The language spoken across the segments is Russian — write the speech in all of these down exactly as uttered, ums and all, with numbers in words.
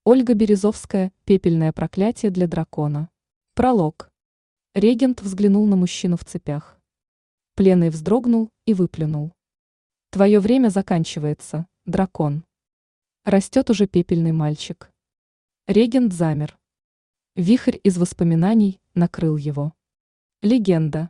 Ольга Березовская. Пепельное проклятие для дракона. Пролог. Регент взглянул на мужчину в цепях. Пленный вздрогнул и выплюнул. Твое время заканчивается, дракон. Растет уже пепельный мальчик. Регент замер. Вихрь из воспоминаний накрыл его. Легенда.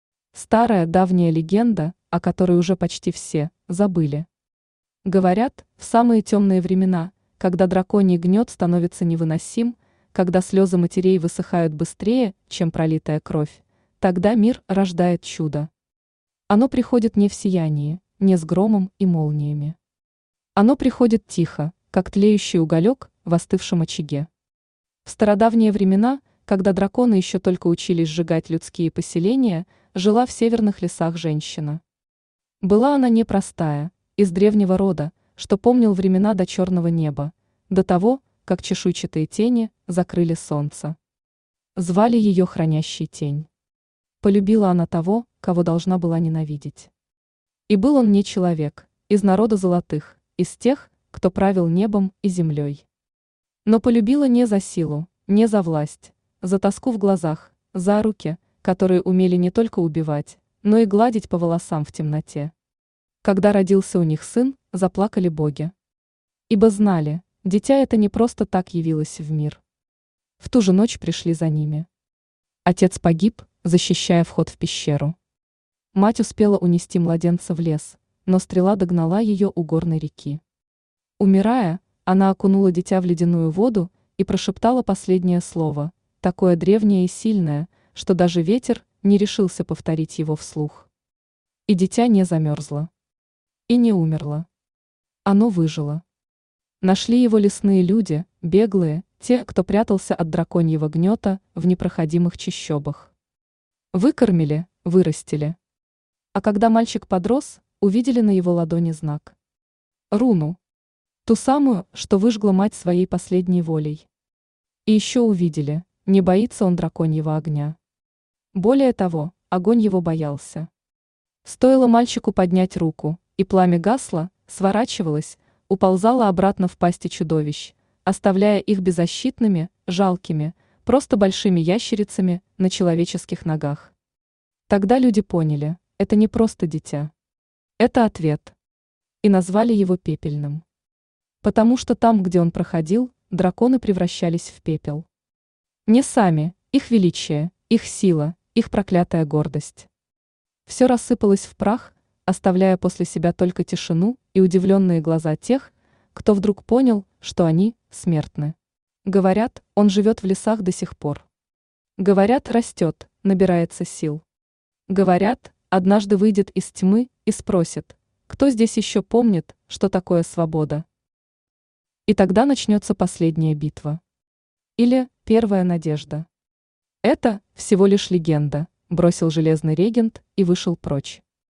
Старая давняя легенда, о которой уже почти все забыли. Говорят, в самые темные времена, когда драконий гнет становится невыносим, когда слезы матерей высыхают быстрее, чем пролитая кровь, тогда мир рождает чудо. Оно приходит не в сиянии, не с громом и молниями. Оно приходит тихо, как тлеющий уголек в остывшем очаге. В стародавние времена, когда драконы еще только учились сжигать людские поселения, жила в северных лесах женщина. Была она непростая, из древнего рода, что помнил времена до черного неба, до того, как чешуйчатые тени закрыли солнце. Звали ее Хранящей Тень. Полюбила она того, кого должна была ненавидеть. И был он не человек, из народа золотых, из тех, кто правил небом и землей. Но полюбила не за силу, не за власть, за тоску в глазах, за руки, которые умели не только убивать, но и гладить по волосам в темноте. Когда родился у них сын, заплакали боги. Ибо знали, дитя это не просто так явилось в мир. В ту же ночь пришли за ними. Отец погиб, защищая вход в пещеру. Мать успела унести младенца в лес, но стрела догнала ее у горной реки. Умирая, она окунула дитя в ледяную воду и прошептала последнее слово, такое древнее и сильное, что даже ветер не решился повторить его вслух. И дитя не замерзло. И не умерло. Оно выжило. Нашли его лесные люди, беглые, те, кто прятался от драконьего гнета в непроходимых чащобах. Выкормили, вырастили. А когда мальчик подрос, увидели на его ладони знак. Руну. Ту самую, что выжгла мать своей последней волей. И еще увидели, не боится он драконьего огня. Более того, огонь его боялся. Стоило мальчику поднять руку, и пламя гасло, сворачивалось, уползало обратно в пасти чудовищ, оставляя их беззащитными, жалкими, просто большими ящерицами на человеческих ногах. Тогда люди поняли, это не просто дитя. Это ответ. И назвали его пепельным. Потому что там, где он проходил, драконы превращались в пепел. Не сами, их величие, их сила, их проклятая гордость. Все рассыпалось в прах, оставляя после себя только тишину и удивленные глаза тех, кто вдруг понял, что они смертны. Говорят, он живет в лесах до сих пор. Говорят, растет, набирается сил. Говорят, однажды выйдет из тьмы и спросит, кто здесь еще помнит, что такое свобода. И тогда начнется последняя битва. Или первая надежда. Это всего лишь легенда, бросил железный регент и вышел прочь.